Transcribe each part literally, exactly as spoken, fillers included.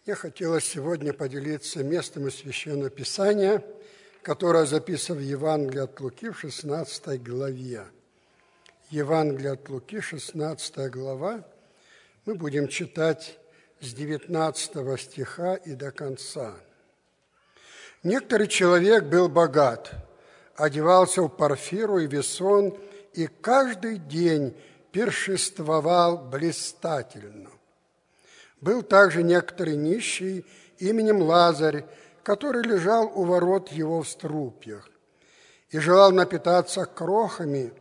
Я хотела сегодня поделиться местом из Священного Писания, которое записано в Евангелии от Луки в шестнадцатой главе. Евангелие от Луки, шестнадцатая глава. Мы будем читать с девятнадцатого стиха и до конца. «Некоторый человек был богат, одевался в парфиру и весон, и каждый день пиршествовал блистательно. Был также некоторый нищий именем Лазарь, который лежал у ворот его в струпьях и желал напитаться крохами,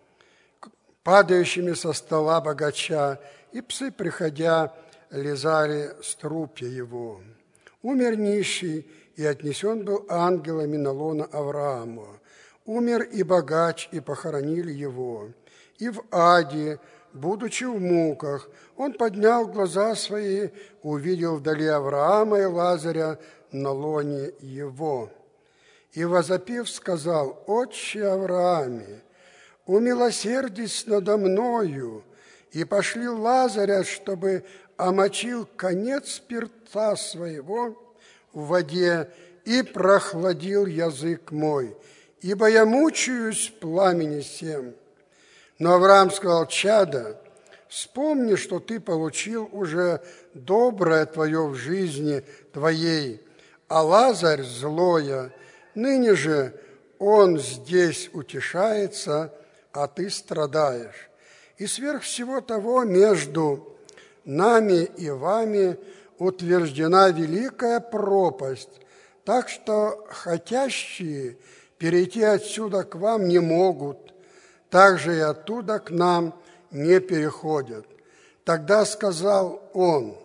падающими со стола богача, и псы, приходя, лизали струпья его. Умер нищий, и отнесен был ангелами на лоно Авраама. Умер и богач, и похоронили его. И в аде, будучи в муках, он поднял глаза свои, увидел вдали Авраама и Лазаря на лоне его. И, возопив, сказал: «Отче Аврааме, умилосердись надо мною, и пошли Лазаря, чтобы омочил конец перста своего в воде и прохладил язык мой, ибо я мучаюсь в пламени сем». Но Авраам сказал: «Чадо, вспомни, что ты получил уже доброе твое в жизни твоей, а Лазарь злое, ныне же он здесь утешается, а ты страдаешь. И сверх всего того между нами и вами утверждена великая пропасть, так что хотящие перейти отсюда к вам не могут, также и оттуда к нам не переходят». Тогда сказал он: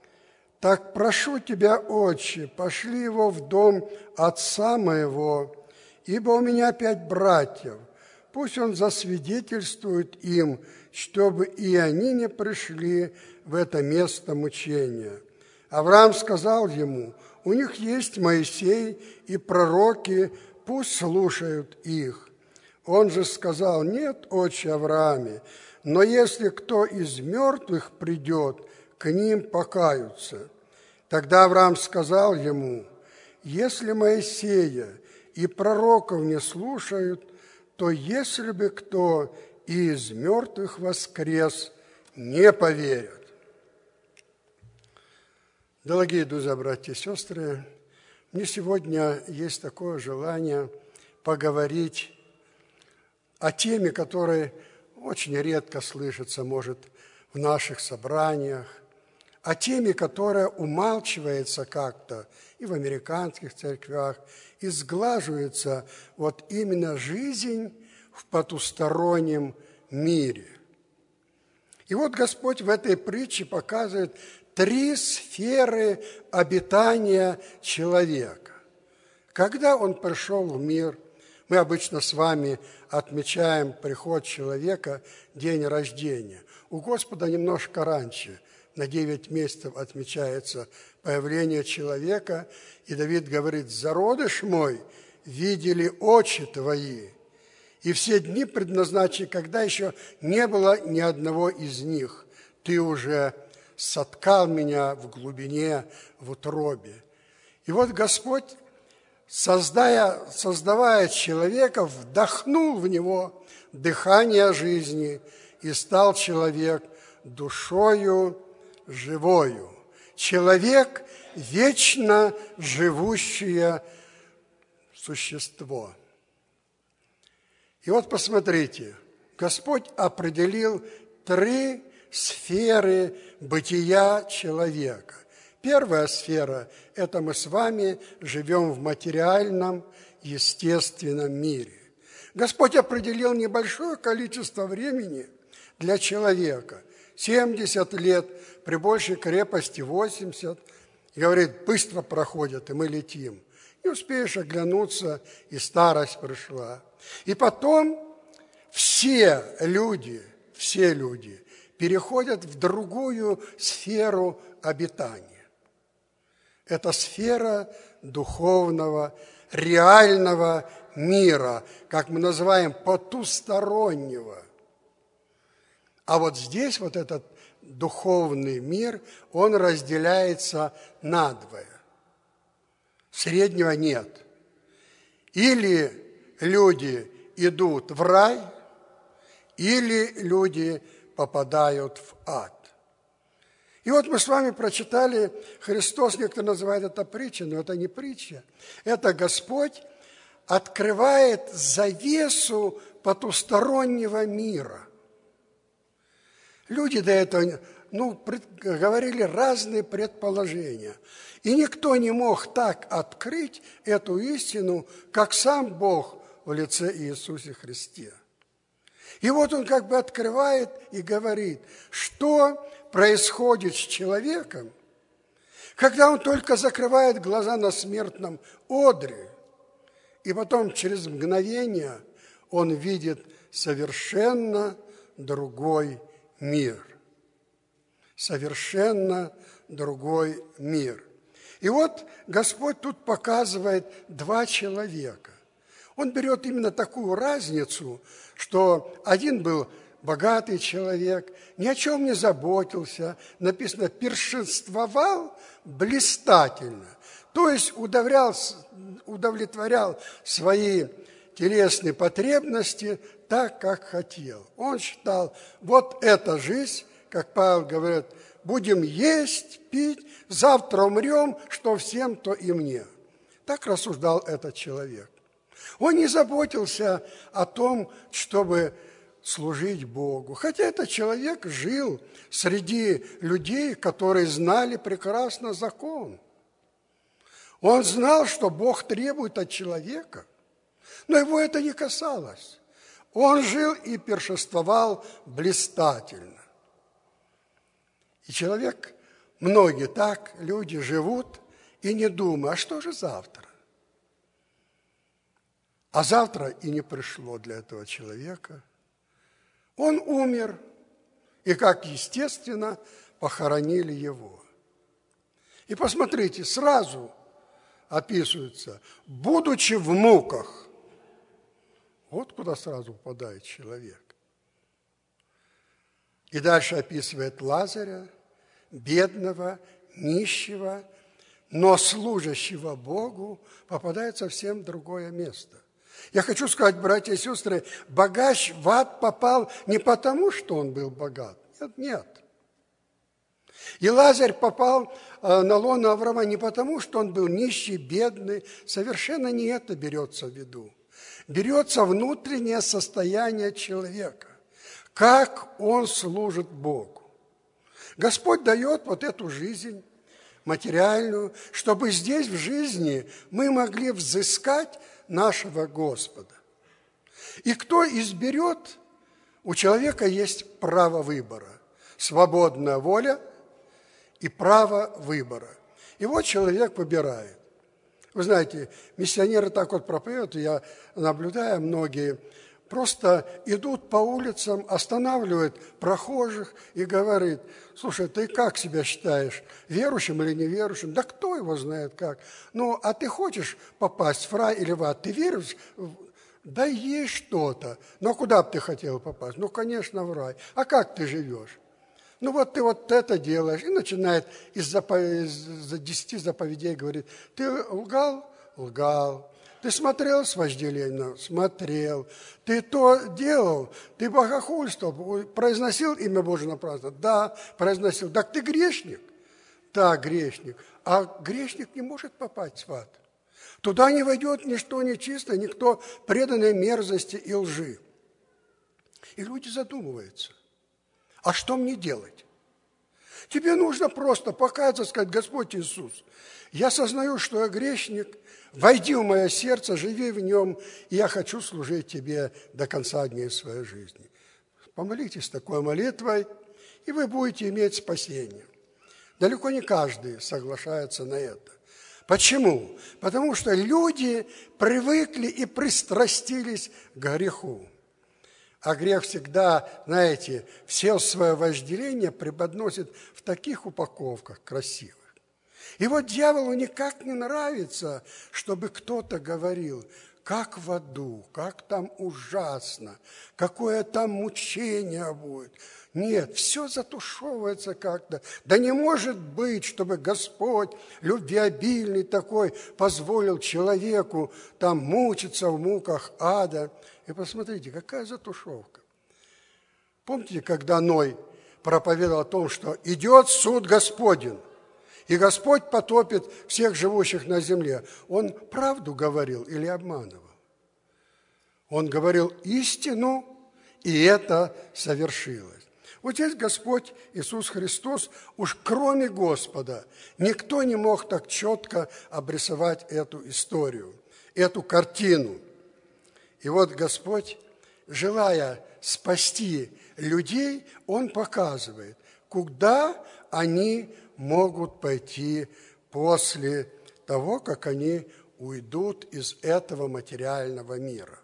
«Так прошу тебя, отче, пошли его в дом отца моего, ибо у меня пять братьев. Пусть он засвидетельствует им, чтобы и они не пришли в это место мучения». Авраам сказал ему: «У них есть Моисей и пророки, пусть слушают их». Он же сказал: «Нет, отче Аврааме, но если кто из мертвых придет, к ним покаются». Тогда Авраам сказал ему: «Если Моисея и пророков не слушают, то если бы кто из мертвых воскрес, не поверят». Дорогие друзья, братья и сестры, мне сегодня есть такое желание поговорить о теме, которая очень редко слышится, может, в наших собраниях, о теме, которая умалчивается как-то и в американских церквях, и сглаживается вот именно жизнь в потустороннем мире. И вот Господь в этой притче показывает три сферы обитания человека. Когда Он пришел в мир, мы обычно с вами отмечаем приход человека, день рождения. У Господа немножко раньше, на девять месяцев отмечается появление человека, и Давид говорит: «Зародыш мой видели очи твои». И все дни предназначены, когда еще не было ни одного из них. Ты уже соткал меня в глубине, в утробе. И вот Господь, создая, создавая человека, вдохнул в него дыхание жизни, и стал человек душою живою. Человек – вечно живущее существо. И вот посмотрите, Господь определил три сферы бытия человека. Первая сфера – это мы с вами живем в материальном, естественном мире. Господь определил небольшое количество времени для человека – семьдесят лет, при большей крепости восемьдесят. И говорит: быстро проходят, и мы летим. Не успеешь оглянуться, и старость пришла. И потом все люди, все люди переходят в другую сферу обитания. Это сфера духовного, реального мира, как мы называем, потустороннего. А вот здесь вот этот духовный мир, он разделяется надвое. Среднего нет. Или люди идут в рай, или люди попадают в ад. И вот мы с вами прочитали, Христос, некоторые называют это притчей, но это не притча. Это Господь открывает завесу потустороннего мира. Люди до этого ну, пред, говорили разные предположения. И никто не мог так открыть эту истину, как сам Бог в лице Иисуса Христа. И вот он как бы открывает и говорит, что происходит с человеком, когда он только закрывает глаза на смертном одре, и потом через мгновение он видит совершенно другой мир. Совершенно другой мир. И вот Господь тут показывает два человека. Он берет именно такую разницу, что один был богатый человек, ни о чем не заботился, написано, першинствовал блистательно, то есть удовлетворял, удовлетворял свои телесные потребности так, как хотел. Он считал, вот эта жизнь, как Павел говорит, будем есть, пить, завтра умрем, что всем, то и мне. Так рассуждал этот человек. Он не заботился о том, чтобы служить Богу. Хотя этот человек жил среди людей, которые знали прекрасно закон. Он знал, что Бог требует от человека, но его это не касалось. Он жил и пиршествовал блистательно. И человек, многие так, люди живут и не думают, а что же завтра? А завтра и не пришло для этого человека. Он умер, и, как естественно, похоронили его. И посмотрите, сразу описывается, будучи в муках. Вот куда сразу попадает человек. И дальше описывает Лазаря, бедного, нищего, но служащего Богу, попадает совсем в другое место. Я хочу сказать, братья и сестры, богач в ад попал не потому, что он был богат. Нет, нет. И Лазарь попал на лоно Авраама не потому, что он был нищий, бедный. Совершенно не это берется в виду. Берется внутреннее состояние человека. Как он служит Богу. Господь дает вот эту жизнь материальную, чтобы здесь в жизни мы могли взыскать нашего Господа. И кто изберет, у человека есть право выбора, свободная воля и право выбора. И вот человек выбирает. Вы знаете, миссионеры так вот проповедуют, я наблюдаю, многие просто идут по улицам, останавливают прохожих и говорят, слушай, ты как себя считаешь, верующим или неверующим? Да кто его знает как? Ну, а ты хочешь попасть в рай или в ад? Ты веришь? Да есть что-то. Но куда бы ты хотел попасть? Ну, конечно, в рай. А как ты живешь? Ну, вот ты вот это делаешь. И начинает из-за десяти заповедей говорить, ты лгал? Лгал. Ты смотрел с вожделением? Смотрел. Ты то делал? Ты богохульствовал? Произносил имя Божие напрасно? Да, произносил. Так ты грешник? Да, грешник. А грешник не может попасть в ад. Туда не войдет ничто нечистое, никто преданной мерзости и лжи. И люди задумываются. А что мне делать? Тебе нужно просто покаяться, сказать, Господь Иисус, я сознаю, что я грешник, войди в мое сердце, живи в нем, и я хочу служить Тебе до конца дней своей жизни. Помолитесь такой молитвой, и вы будете иметь спасение. Далеко не каждый соглашается на это. Почему? Потому что люди привыкли и пристрастились к греху. А грех всегда, знаете, все свое вожделение преподносит в таких упаковках красивых. И вот дьяволу никак не нравится, чтобы кто-то говорил, как в аду, как там ужасно, какое там мучение будет. Нет, все затушевывается как-то. Да не может быть, чтобы Господь, любвеобильный такой, позволил человеку там мучиться в муках ада. И посмотрите, какая затушевка. Помните, когда Ной проповедовал о том, что идет суд Господень, и Господь потопит всех живущих на земле? Он правду говорил или обманывал? Он говорил истину, и это совершилось. Вот здесь Господь Иисус Христос, уж кроме Господа, никто не мог так четко обрисовать эту историю, эту картину. И вот Господь, желая спасти людей, Он показывает, куда они могут пойти после того, как они уйдут из этого материального мира.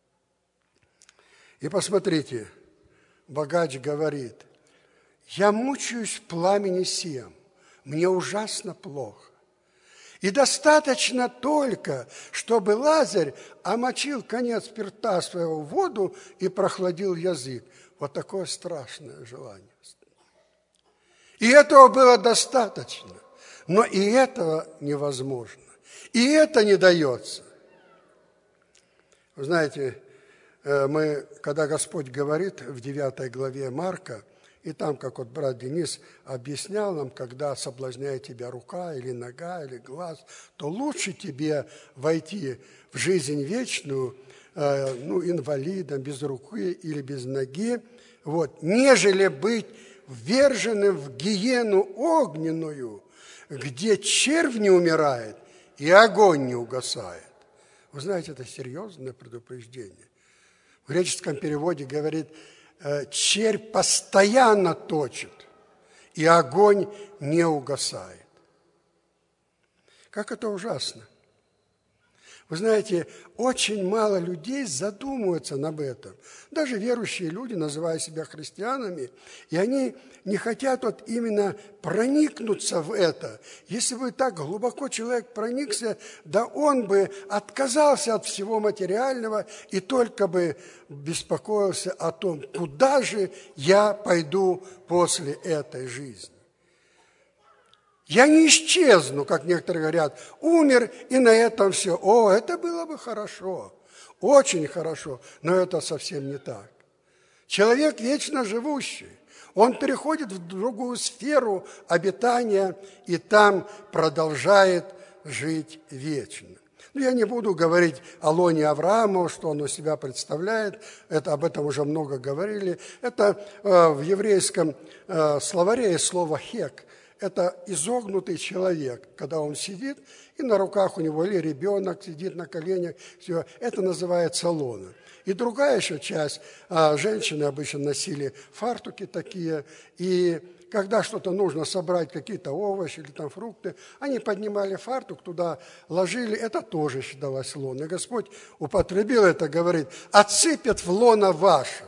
И посмотрите, богач говорит: «Я мучаюсь в пламени сем, мне ужасно плохо. И достаточно только, чтобы Лазарь омочил конец перста своего в воду и прохладил язык». Вот такое страшное желание. И этого было достаточно, но и этого невозможно, и это не дается. Вы знаете, мы, когда Господь говорит в девятой главе Марка, и там, как вот брат Денис объяснял нам, когда соблазняет тебя рука или нога или глаз, то лучше тебе войти в жизнь вечную, ну, инвалидом, без руки или без ноги, вот, нежели быть вверженным в гиену огненную, где червь не умирает и огонь не угасает. Вы знаете, это серьезное предупреждение. В греческом переводе говорит: червь постоянно точит, и огонь не угасает. Как это ужасно! Вы знаете, очень мало людей задумываются об этом. Даже верующие люди, называя себя христианами, и они не хотят вот именно проникнуться в это. Если бы так глубоко человек проникся, да он бы отказался от всего материального и только бы беспокоился о том, куда же я пойду после этой жизни. Я не исчезну, как некоторые говорят, умер, и на этом все. О, это было бы хорошо, очень хорошо, но это совсем не так. Человек вечно живущий, он переходит в другую сферу обитания, и там продолжает жить вечно. Ну, я не буду говорить о лоне Авраама, что он из себя представляет, это, об этом уже много говорили. Это э, в еврейском э, словаре есть слово «хек». Это изогнутый человек, когда он сидит, и на руках у него или ребенок сидит на коленях, все, это называется лона. И другая еще часть, женщины обычно носили фартуки такие, и когда что-то нужно собрать, какие-то овощи или там фрукты, они поднимали фартук, туда ложили, это тоже считалось лоно. И Господь употребил это, говорит: «Отсыпят в лоно ваше»,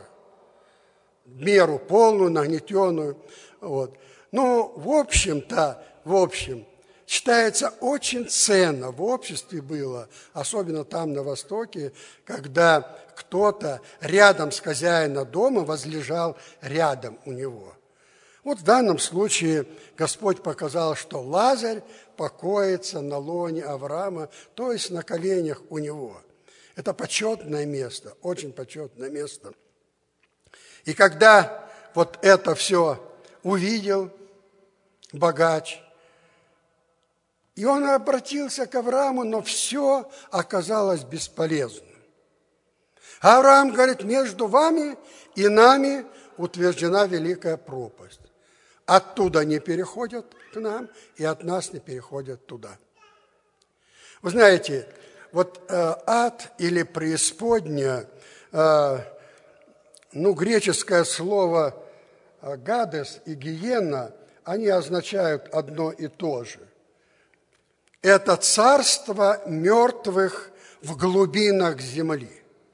меру полную, нагнетенную, вот. Ну, в общем-то, в общем, считается очень ценно в обществе было, особенно там на Востоке, когда кто-то рядом с хозяином дома возлежал рядом у него. Вот в данном случае Господь показал, что Лазарь покоится на лоне Авраама, то есть на коленях у него. Это почетное место, очень почетное место. И когда вот это все увидел богач, и он обратился к Аврааму, но все оказалось бесполезным. Авраам говорит: между вами и нами утверждена великая пропасть. Оттуда не переходят к нам, и от нас не переходят туда. Вы знаете, вот э, ад или преисподняя, э, ну, греческое слово э, «гадес» и «гиенна», они означают одно и то же. Это царство мертвых в глубинах земли.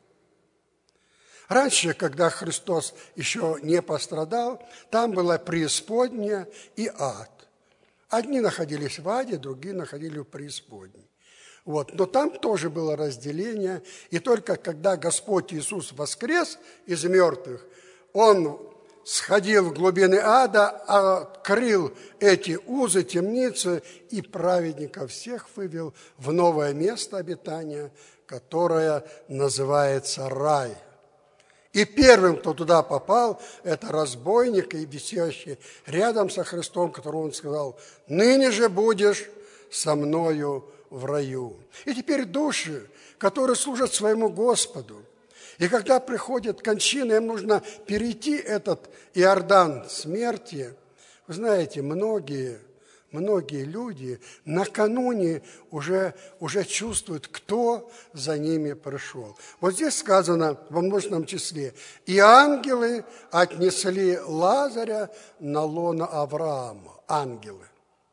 Раньше, когда Христос еще не пострадал, там была преисподняя и ад. Одни находились в аде, другие находились в преисподней. Вот. Но там тоже было разделение. И только когда Господь Иисус воскрес из мертвых, Он сходил в глубины ада, открыл эти узы, темницы и праведников всех вывел в новое место обитания, которое называется рай. И первым, кто туда попал, это разбойник, и висящий рядом со Христом, которому он сказал: «Ныне же будешь со мною в раю». И теперь души, которые служат своему Господу, и когда приходит кончина, им нужно перейти этот Иордан смерти. Вы знаете, многие, многие люди накануне уже, уже чувствуют, кто за ними пришел. Вот здесь сказано во множественном числе: «И ангелы отнесли Лазаря на лоно Авраама». Ангелы.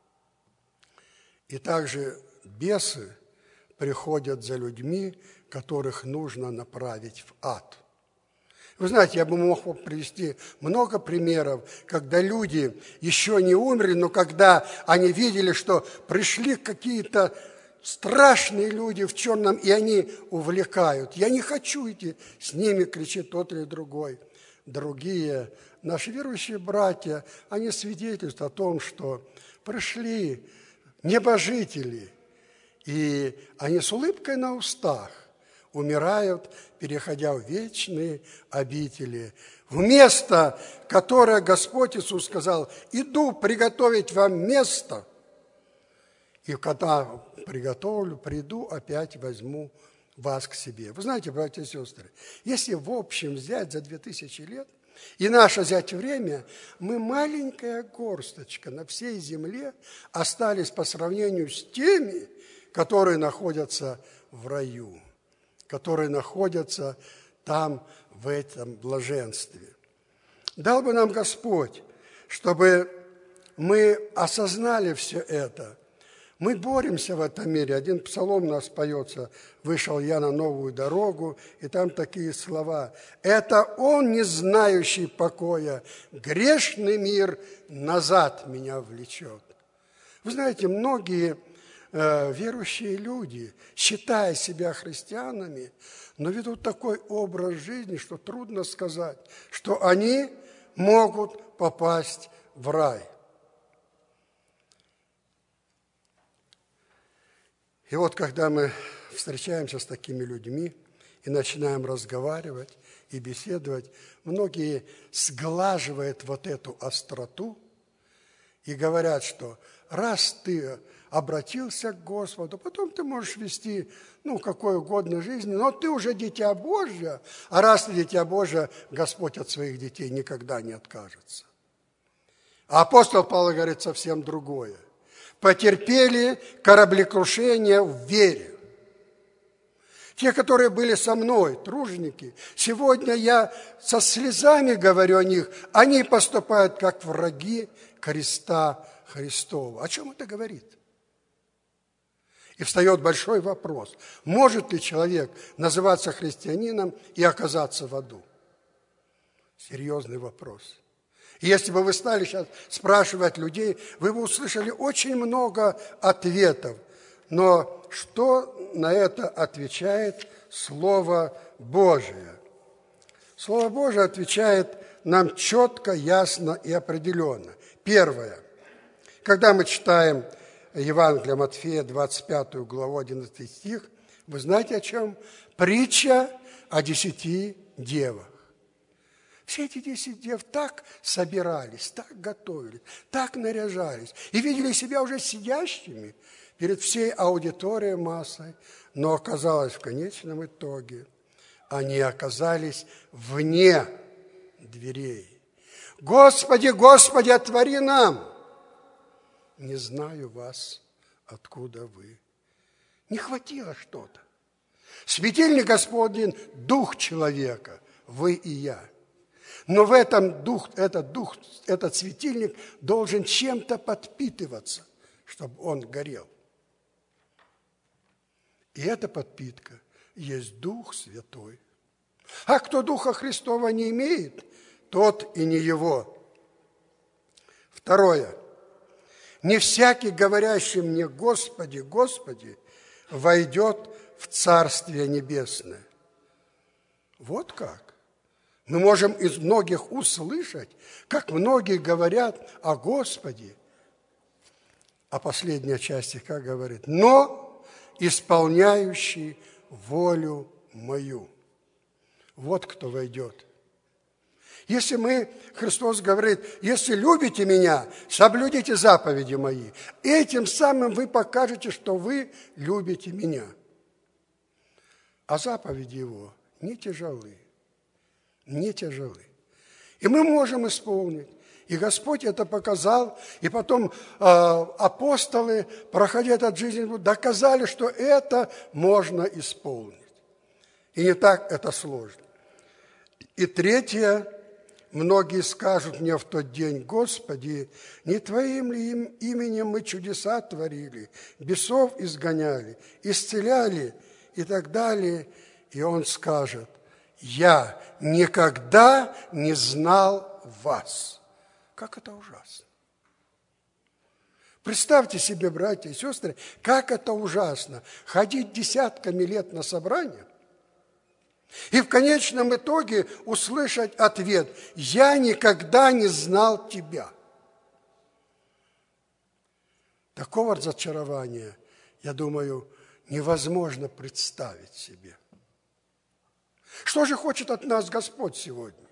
И также бесы приходят за людьми, которых нужно направить в ад. Вы знаете, я бы мог вам привести много примеров, когда люди еще не умерли, но когда они видели, что пришли какие-то страшные люди в черном, и они увлекают. «Я не хочу идти с ними», кричит тот или другой. Другие, наши верующие братья, они свидетельствуют о том, что пришли небожители, и они с улыбкой на устах умирают, переходя в вечные обители, в место, которое Господь Иисус сказал: «Иду приготовить вам место, и когда приготовлю, приду, опять возьму вас к себе». Вы знаете, братья и сестры, если в общем взять за две тысячи лет и наше взять время, мы маленькая горсточка на всей земле остались по сравнению с теми, которые находятся в раю, которые находятся там, в этом блаженстве. Дал бы нам Господь, чтобы мы осознали все это. Мы боремся в этом мире. Один псалом у нас поется: «Вышел я на новую дорогу», и там такие слова: «Это он, не знающий покоя, грешный мир назад меня влечет». Вы знаете, многие верующие люди, считая себя христианами, но ведут такой образ жизни, что трудно сказать, что они могут попасть в рай. И вот когда мы встречаемся с такими людьми и начинаем разговаривать и беседовать, многие сглаживают вот эту остроту и говорят, что раз ты обратился к Господу, потом ты можешь вести, ну, какой угодно жизнь, но ты уже дитя Божье, а раз ты дитя Божье, Господь от своих детей никогда не откажется. А апостол Павел говорит совсем другое. Потерпели кораблекрушение в вере. Те, которые были со мной, труженики, сегодня я со слезами говорю о них, они поступают как враги креста Христова. О чем это говорит? И встает большой вопрос: может ли человек называться христианином и оказаться в аду? Серьезный вопрос. И если бы вы стали сейчас спрашивать людей, вы бы услышали очень много ответов. Но что на это отвечает Слово Божие? Слово Божие отвечает нам четко, ясно и определенно. Первое. Когда мы читаем Евангелие Матфея, двадцать пятую главу, одиннадцатый стих, вы знаете о чем? Притча о десяти девах. Все эти десять дев так собирались, так готовились, так наряжались и видели себя уже сидящими перед всей аудиторией массой, но оказалось в конечном итоге, они оказались вне дверей. «Господи, Господи, отвори нам!» «Не знаю вас, откуда вы». Не хватило что-то. Светильник Господень – дух человека, вы и я. Но в этом дух, этот дух, этот светильник должен чем-то подпитываться, чтобы он горел. И эта подпитка есть Дух Святой. А кто Духа Христова не имеет, тот и не его. Второе. Не всякий, говорящий мне: «Господи, Господи», войдет в Царствие Небесное. Вот как. Мы можем из многих услышать, как многие говорят о Господе. А последняя часть как говорит? Но исполняющий волю мою. Вот кто войдет. Если мы, Христос говорит, если любите меня, соблюдите заповеди мои. Этим самым вы покажете, что вы любите меня. А заповеди его не тяжелы. Не тяжелы. И мы можем исполнить. И Господь это показал. И потом э, апостолы, проходя этот жизнь, доказали, что это можно исполнить. И не так это сложно. И третье. Многие скажут мне в тот день: Господи, не Твоим ли именем мы чудеса творили, бесов изгоняли, исцеляли и так далее. И Он скажет: я никогда не знал вас. Как это ужасно. Представьте себе, братья и сестры, как это ужасно. Ходить десятками лет на собрания, и в конечном итоге услышать ответ: «Я никогда не знал тебя». Такого разочарования, я думаю, невозможно представить себе. Что же хочет от нас Господь сегодня?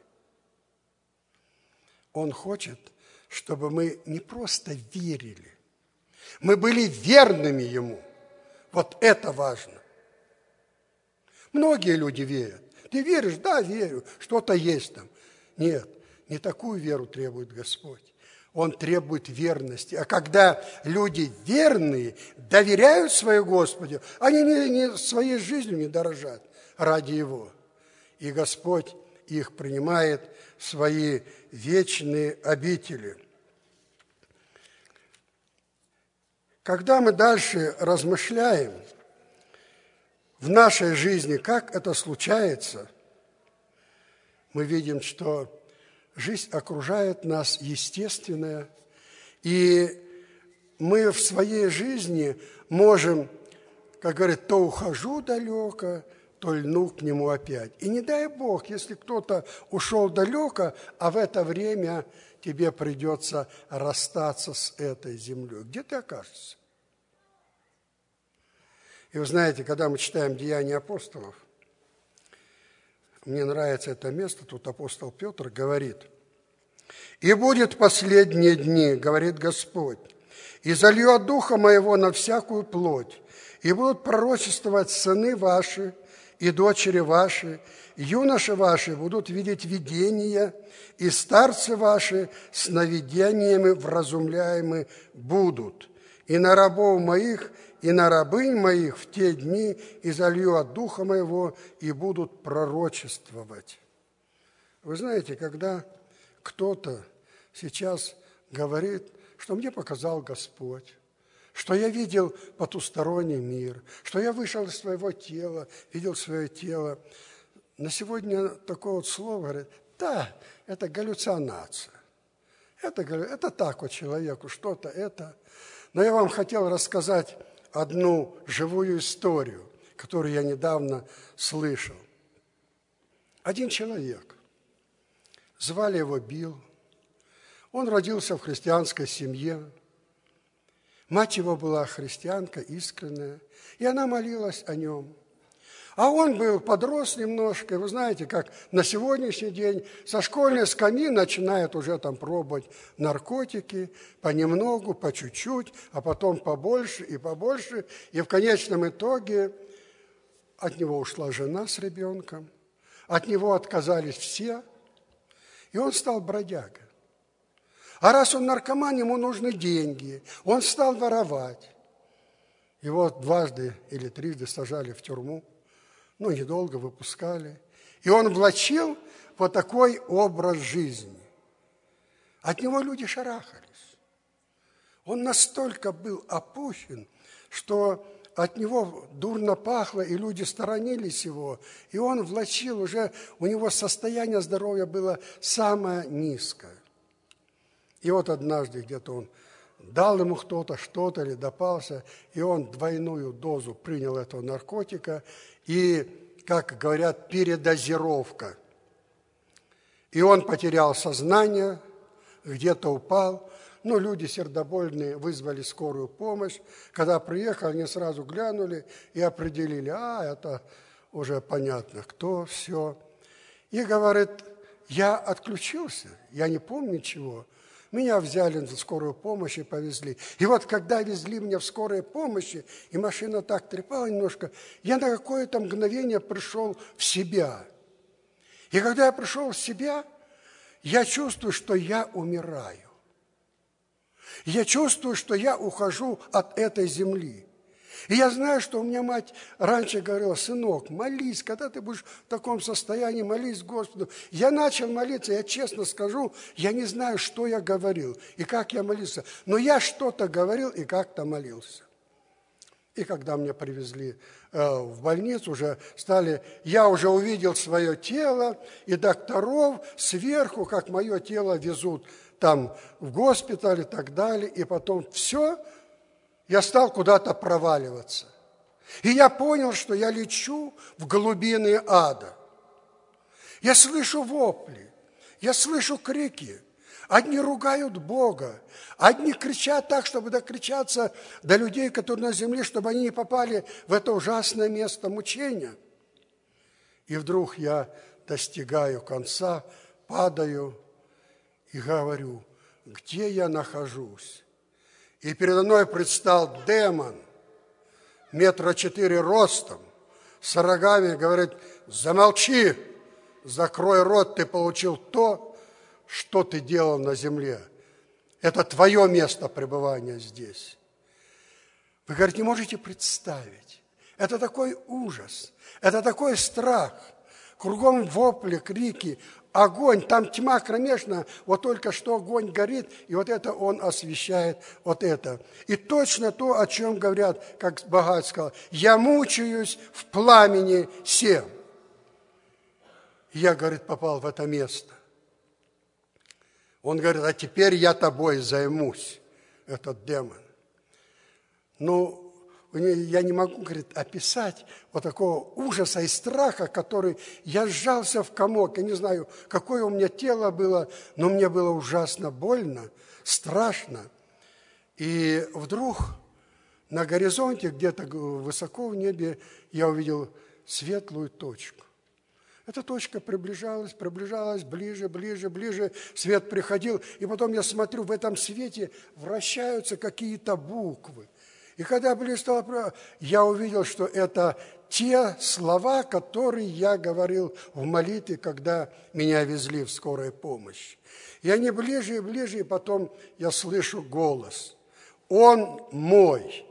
Он хочет, чтобы мы не просто верили, мы были верными Ему. Вот это важно. Многие люди верят. Ты веришь? Да, верю. Что-то есть там. Нет, не такую веру требует Господь. Он требует верности. А когда люди верные, доверяют своему Господу, они не, не, своей жизнью не дорожат ради Его. И Господь их принимает в свои вечные обители. Когда мы дальше размышляем в нашей жизни, как это случается, мы видим, что жизнь окружает нас естественная, и мы в своей жизни можем, как говорят, то ухожу далеко, то льну к нему опять. И не дай Бог, если кто-то ушел далеко, а в это время тебе придется расстаться с этой землей. Где ты окажешься? И вы знаете, когда мы читаем «Деяния апостолов», мне нравится это место, тут апостол Петр говорит: «И будет последние дни, говорит Господь, и залью от Духа Моего на всякую плоть, и будут пророчествовать сыны ваши и дочери ваши, юноши ваши будут видеть видения, и старцы ваши сновидениями вразумляемы будут, и на рабов моих и на рабынь моих в те дни и залью от Духа Моего, и будут пророчествовать». Вы знаете, когда кто-то сейчас говорит, что мне показал Господь, что я видел потусторонний мир, что я вышел из своего тела, видел свое тело, на сегодня такое вот слово говорит: да, это галлюцинация, это, это так вот человеку, что-то это. Но я вам хотел рассказать одну живую историю, которую я недавно слышал. Один человек, звали его Билл, он родился в христианской семье, мать его была христианка искренняя, и она молилась о нем. А он был, подрос немножко, и вы знаете, как на сегодняшний день со школьной скамьи начинают уже там пробовать наркотики понемногу, по чуть-чуть, а потом побольше и побольше. И в конечном итоге от него ушла жена с ребенком, от него отказались все, и он стал бродягой. А раз он наркоман, ему нужны деньги, он стал воровать. Его дважды или трижды сажали в тюрьму. Ну, недолго выпускали. И он влачил вот такой образ жизни. От него люди шарахались. Он настолько был опущен, что от него дурно пахло, и люди сторонились его. И он влачил уже, у него состояние здоровья было самое низкое. И вот однажды где-то он дал ему кто-то что-то или допался, и он двойную дозу принял этого наркотика, и, как говорят, передозировка. И он потерял сознание, где-то упал. Ну, люди сердобольные вызвали скорую помощь. Когда приехали, они сразу глянули и определили, а, это уже понятно, кто, все. И говорит, я отключился, я не помню ничего. Меня взяли в скорую помощь и повезли. И вот когда везли меня в скорой помощи, и машина так трепала немножко, я на какое-то мгновение пришел в себя. И когда я пришел в себя, я чувствую, что я умираю. Я чувствую, что я ухожу от этой земли. И я знаю, что у меня мать раньше говорила, сынок, молись, когда ты будешь в таком состоянии, молись Господу. Я начал молиться, я честно скажу, я не знаю, что я говорил и как я молился, но я что-то говорил и как-то молился. И когда меня привезли э, в больницу, уже стали, я уже увидел свое тело, и докторов сверху, как мое тело везут там в госпиталь и так далее, и потом все, я стал куда-то проваливаться. И я понял, что я лечу в глубины ада. Я слышу вопли, я слышу крики. Одни ругают Бога, одни кричат так, чтобы докричаться до людей, которые на земле, чтобы они не попали в это ужасное место мучения. И вдруг я достигаю конца, падаю и говорю, где я нахожусь? И передо мной предстал демон, метра четыре ростом, с рогами, говорит, замолчи, закрой рот, ты получил то, что ты делал на земле. Это твое место пребывания здесь. Вы, говорите, не можете представить. Это такой ужас, это такой страх. Кругом вопли, крики, огонь, там тьма кромешная, вот только что огонь горит, и вот это он освещает, вот это. И точно то, о чем говорят, как Богач сказал, я мучаюсь в пламени сем. Я, говорит, попал в это место. Он говорит, а теперь я тобой займусь, этот демон. Ну, я не могу, говорит, описать вот такого ужаса и страха, который я сжался в комок. Я не знаю, какое у меня тело было, но мне было ужасно больно, страшно. И вдруг на горизонте, где-то высоко в небе, я увидел светлую точку. Эта точка приближалась, приближалась, ближе, ближе, ближе. Свет приходил, и потом я смотрю, в этом свете вращаются какие-то буквы. И когда близко стало, я увидел, что это те слова, которые я говорил в молитве, когда меня везли в скорую помощь. И они ближе и ближе, и потом я слышу голос. Он мой.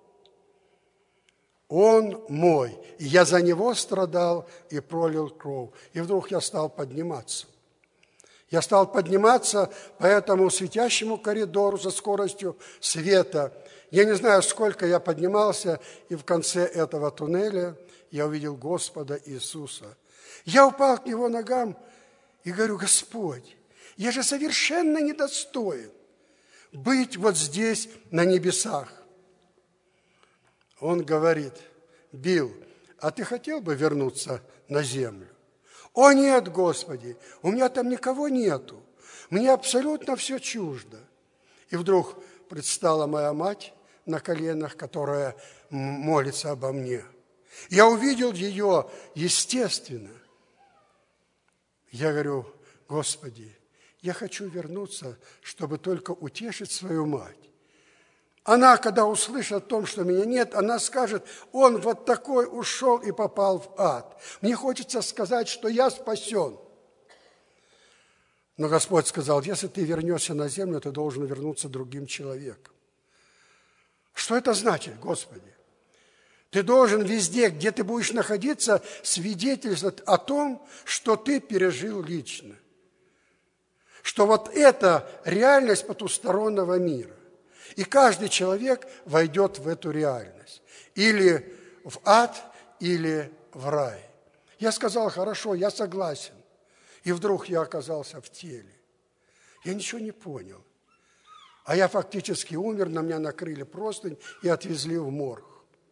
Он мой. И я за него страдал и пролил кровь. И вдруг я стал подниматься. Я стал подниматься по этому светящему коридору со скоростью света. Я не знаю, сколько я поднимался, и в конце этого туннеля я увидел Господа Иисуса. Я упал к Его ногам и говорю, Господь, я же совершенно недостоин быть вот здесь, на небесах. Он говорит, Билл, а ты хотел бы вернуться на землю? О нет, Господи, у меня там никого нету. Мне абсолютно все чуждо. И вдруг предстала моя мать на коленах, которая молится обо мне. Я увидел ее естественно. Я говорю, Господи, я хочу вернуться, чтобы только утешить свою мать. Она, когда услышит о том, что меня нет, она скажет, он вот такой ушел и попал в ад. Мне хочется сказать, что я спасен. Но Господь сказал, если ты вернешься на землю, ты должен вернуться другим человеком. Что это значит, Господи? Ты должен везде, где ты будешь находиться, свидетельствовать о том, что ты пережил лично. Что вот это реальность потустороннего мира. И каждый человек войдет в эту реальность. Или в ад, или в рай. Я сказал, хорошо, я согласен. И вдруг я оказался в теле. Я ничего не понял. А я фактически умер, на меня накрыли простынь и отвезли в морг.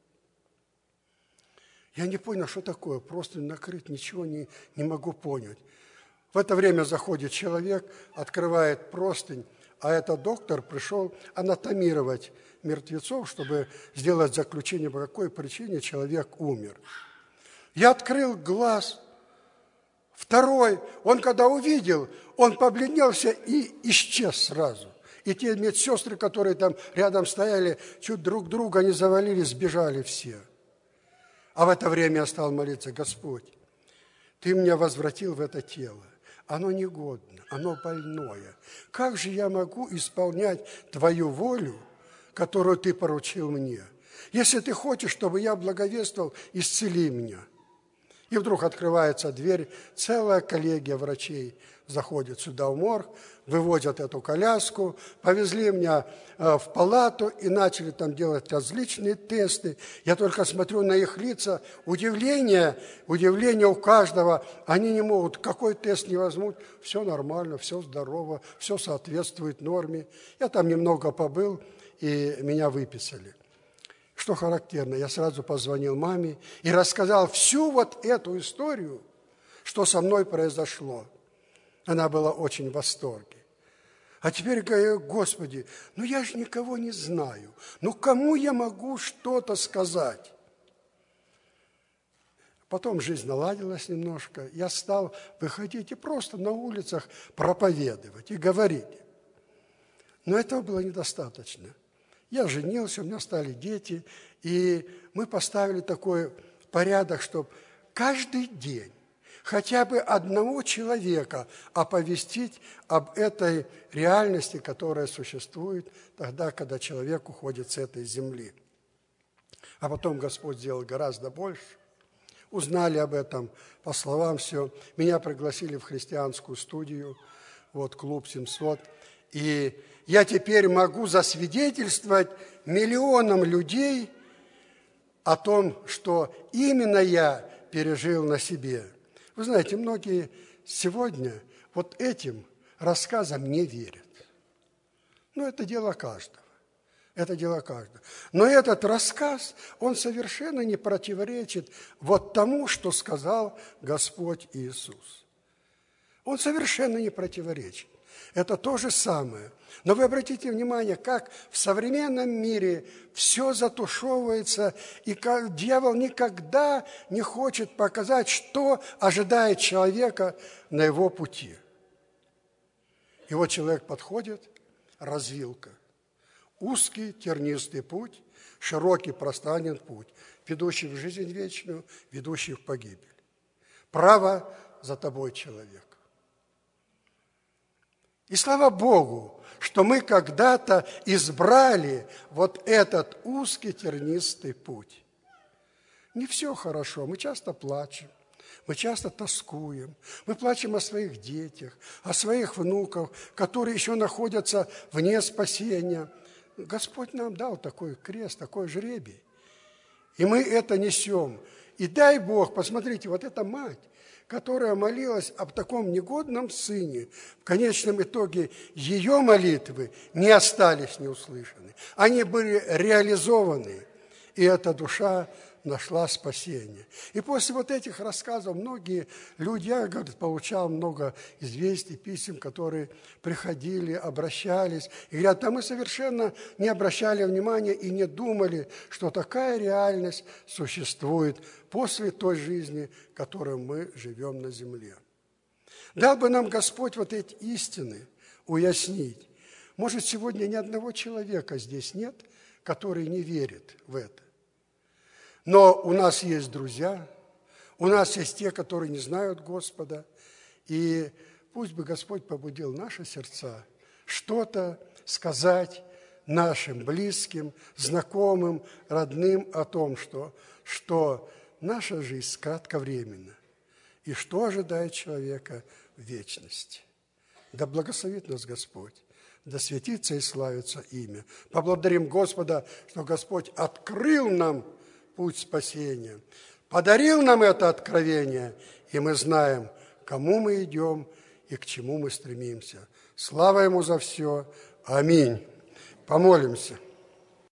Я не понял, что такое простынь накрыть, ничего не, не могу понять. В это время заходит человек, открывает простынь, а этот доктор пришел анатомировать мертвецов, чтобы сделать заключение, по какой причине человек умер. Я открыл глаз. Второй, он когда увидел, он побледнелся и исчез сразу. И те медсестры, которые там рядом стояли, чуть друг друга не завалили, сбежали все. А в это время я стал молиться: Господь, Ты меня возвратил в это тело. Оно негодно, оно больное. Как же я могу исполнять Твою волю, которую Ты поручил мне? Если Ты хочешь, чтобы я благовествовал, исцели меня. И вдруг открывается дверь, целая коллегия врачей заходит сюда в морг, выводят эту коляску, повезли меня в палату и начали там делать различные тесты. Я только смотрю на их лица, удивление, удивление у каждого. Они не могут, какой тест не возьмут, все нормально, все здорово, все соответствует норме. Я там немного побыл, и меня выписали. Что характерно, я сразу позвонил маме и рассказал всю вот эту историю, что со мной произошло. Она была очень в восторге. А теперь говорю: Господи, ну я же никого не знаю. Ну кому я могу что-то сказать? Потом жизнь наладилась немножко. Я стал выходить и просто на улицах проповедовать и говорить. Но этого было недостаточно. Я женился, у меня стали дети, и мы поставили такой порядок, чтобы каждый день хотя бы одного человека оповестить об этой реальности, которая существует тогда, когда человек уходит с этой земли. А потом Господь сделал гораздо больше. Узнали об этом, по словам все. Меня пригласили в христианскую студию, вот клуб семьсот. И я теперь могу засвидетельствовать миллионам людей о том, что именно я пережил на себе. Вы знаете, многие сегодня вот этим рассказам не верят. Ну, это дело каждого. Это дело каждого. Но этот рассказ, он совершенно не противоречит вот тому, что сказал Господь Иисус. Он совершенно не противоречит. Это то же самое. Но вы обратите внимание, как в современном мире все затушевывается, и как дьявол никогда не хочет показать, что ожидает человека на его пути. И вот человек подходит, развилка. Узкий тернистый путь, широкий пространный путь, ведущий в жизнь вечную, ведущий в погибель. Право за тобой, человек. И слава Богу, что мы когда-то избрали вот этот узкий тернистый путь. Не все хорошо, мы часто плачем, мы часто тоскуем, мы плачем о своих детях, о своих внуках, которые еще находятся вне спасения. Господь нам дал такой крест, такой жребий, и мы это несем. И дай Бог, посмотрите, вот эта мать, которая молилась об таком негодном сыне, в конечном итоге ее молитвы не остались неуслышаны. Они были реализованы, и эта душа нашла спасение. И после вот этих рассказов многие люди, я, говорит, получал много известий, писем, которые приходили, обращались, и говорят, да мы совершенно не обращали внимания и не думали, что такая реальность существует после той жизни, которой мы живем на земле. Дал бы нам Господь вот эти истины уяснить. Может, сегодня ни одного человека здесь нет, который не верит в это. Но у нас есть друзья, у нас есть те, которые не знают Господа, и пусть бы Господь побудил наши сердца что-то сказать нашим близким, знакомым, родным о том, что, что наша жизнь кратковременна, и что ожидает человека в вечности. Да благословит нас Господь, да светится и славится имя. Поблагодарим Господа, что Господь открыл нам путь спасения, подарил нам это откровение, и мы знаем, к кому мы идем и к чему мы стремимся. Слава Ему за все. Аминь. Помолимся.